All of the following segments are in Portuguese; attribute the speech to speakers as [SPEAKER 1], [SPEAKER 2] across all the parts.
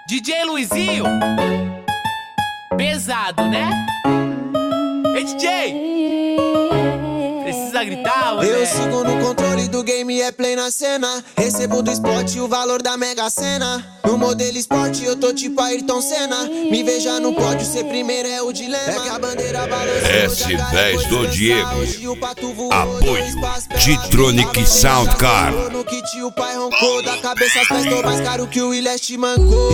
[SPEAKER 1] DJ Luizinho, pesado, né? Ei, DJ, precisa gritar, mano.
[SPEAKER 2] Eu sigo no controle do game, é play na cena. Recebo do esporte o valor da Mega Sena. No modelo esporte eu tô tipo Ayrton Senna. Me veja no pódio, ser primeiro é o dilema. É que a bandeira balançou,
[SPEAKER 3] S10 do Diego. Apoio Titronic Soundcar.
[SPEAKER 2] No kit o pai roncou, da cabeça aos pés tô mais caro que o Willest mancou.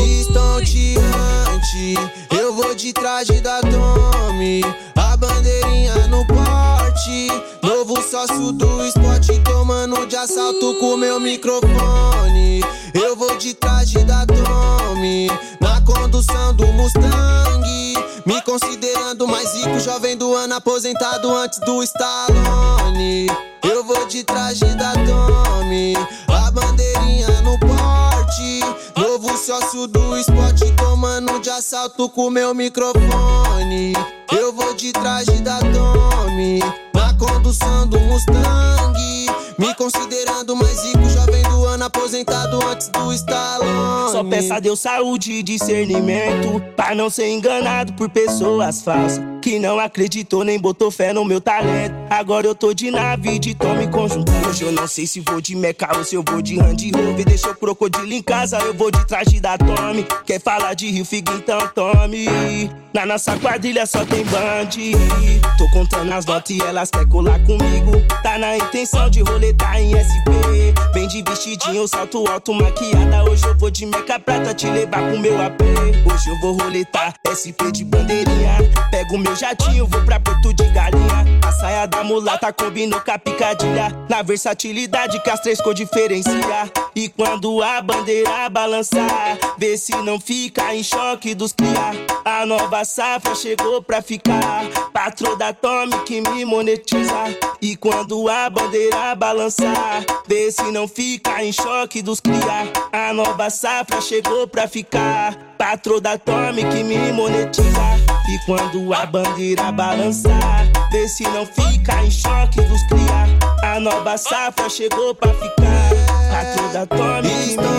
[SPEAKER 2] Estonteante, eu vou de traje da Tommy. A bandeirinha no porte, novo sócio do esporte, tomando de assalto com meu microfone. Eu vou de traje da Tommy, na condução do Mustang, me considerando mais rico, jovem do ano, aposentado antes do Stallone. Eu vou de traje da Tommy, a bandeirinha no porte, novo sócio do esporte, tomando de assalto com meu microfone. Eu vou de traje da Tommy, na condução do Mustang, me considerando mais rico, jovem do ano, aposentado antes do Stallone.
[SPEAKER 4] Só peça a Deus saúde e discernimento, pra não ser enganado por pessoas falsas, que não acreditou nem botou fé no meu talento. Agora eu tô de nave, de Tommy conjuntando. Hoje eu não sei se vou de Meca ou se eu vou de Range Rover. Deixa o crocodilo em casa, eu vou de traje da Tommy. Quer falar de Rio, fica então tome. Na nossa quadrilha só tem band. Tô contando as notas e elas quer colar comigo. Tá na intenção de roletar em SP. Vem de vestidinho, salto alto, maquiada. Hoje eu vou de Meca prata te levar pro meu AP. Hoje eu vou roletar SP de bandeirinha. Pego meu jatinho, vou pra Porto de Galinha. A saia da mulata combinou com a picadilha, na versatilidade que as três cor diferencia. E quando a bandeira balançar, vê se não fica em choque dos cria. A nova safra chegou pra ficar, patrão da Tommy que me monetiza. E quando a bandeira balançar, vê se não fica em choque dos cria. A nova safra chegou pra ficar, patrão da Tommy que me monetiza. E quando a bandeira balançar, vê se não fica em choque dos cria. A nova safra chegou pra ficar, patrão da Tommy que me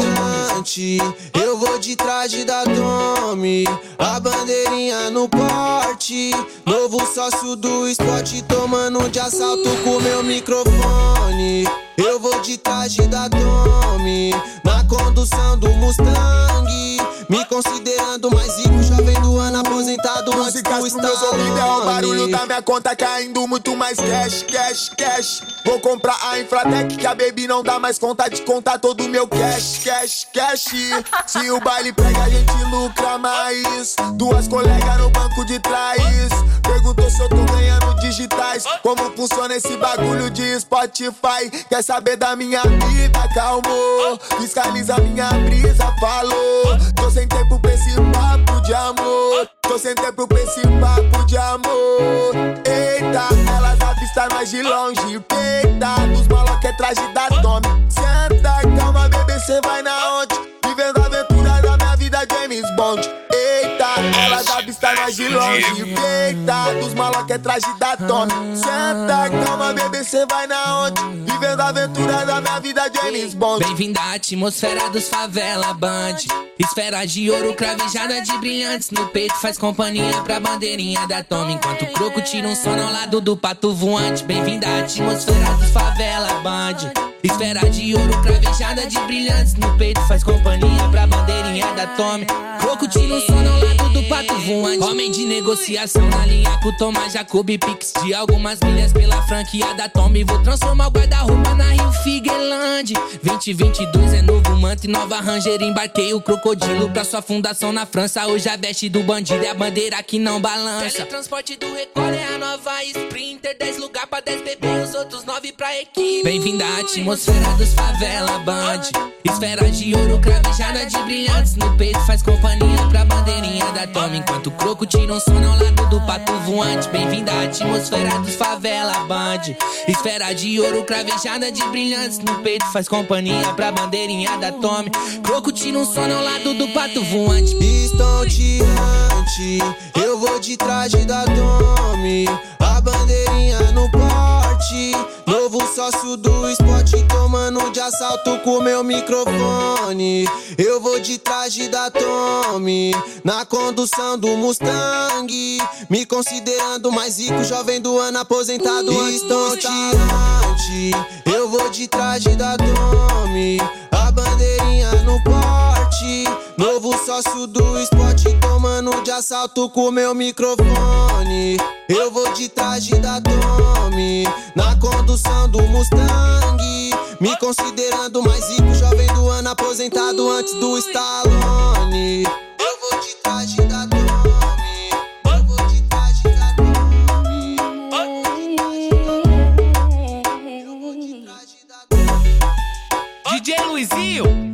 [SPEAKER 4] monetiza.
[SPEAKER 2] Eu vou de traje da Tommy, a bandeirinha no porte, novo sócio do esporte, tomando de assalto com meu microfone. Eu vou de traje da Tommy, na condução do Mustang, me considerando mais rico, jovem do ano, aposentado antes do
[SPEAKER 5] Stallone. Meus ouvidos é o barulho da minha conta caindo muito mais cash, cash, cash. Vou comprar a Infratec que a baby não dá mais conta de contar todo o meu cash, cash, cash. Se o baile pega a gente lucra mais. Duas colegas no banco de trás perguntou se eu tô ganhando digitais, como funciona esse bagulho de Spotify. Quer saber da minha vida? Calmou, fiscaliza minha brisa, falou. Tô sem tempo pra esse papo de amor, tô sem tempo pra esse papo de amor. Eita, elas avistam nós de longe. Eita, dos maloca é traje da Tommy. Senta, calma, bebê, cê vai na onde? Vivendo a aventura da minha vida, James Bond. Eita, elas avistam nós de longe. Eita, dos maloca é traje da Tommy. Senta, calma, bebê, cê vai na onde? Vivendo a aventura da minha vida, James Bond.
[SPEAKER 6] Bem-vinda à atmosfera dos favela band. Esfera de ouro cravejada de brilhantes no peito, faz companhia pra bandeirinha da Tommy, enquanto o croco tira um sono ao lado do pato voante. Bem-vinda à atmosfera dos favela band. Esfera de ouro cravejada de brilhantes no peito, faz companhia pra bandeirinha da Tommy. Croco tira um sono ao lado do pato voante. Homem de negociação na linha com Tomás Jacob, Pix de algumas milhas pela franquia da Tommy. Vou transformar o guarda-roupa na Rio Figueireland. 2022 é novo manto e nova Ranger. Embarquei o crocodilo pra sua fundação na França. Hoje a veste do bandido é a bandeira que não balança. Teletransporte do Record é a nova Sprinter. 10 lugar pra 10 bebê, os outros 9 pra equipe. Bem-vinda à atmosfera dos favela band. Esfera de ouro cravejada de brilhantes no peito, faz companhia pra bandeirinha da Tommy, enquanto o croco tira um sono ao lado do pato voante. Bem-vinda à atmosfera dos favela band. Esfera de ouro cravejada de brilhantes no peito, faz companhia pra bandeirinha da Tommy. Croco tira um sono ao lado do pato voante.
[SPEAKER 2] Estonteante, eu vou de traje da Tommy, a bandeirinha no porte, porte. Novo sócio do esporte, tomando de assalto com meu microfone. Eu vou de traje da Tommy, na condução do Mustang, me considerando mais rico, jovem do ano, aposentado antes do estonteante. Eu vou de traje da Tommy, a bandeirinha no porte. Novo sócio do esporte, tomando de assalto com meu microfone. Eu vou de traje da Tommy, na condução do Mustang, me considerando mais rico, jovem do ano, aposentado antes do Stallone. Eu vou de traje da Tommy, eu vou de traje da Tommy, eu vou de traje da Tommy.
[SPEAKER 1] DJ Luizinho.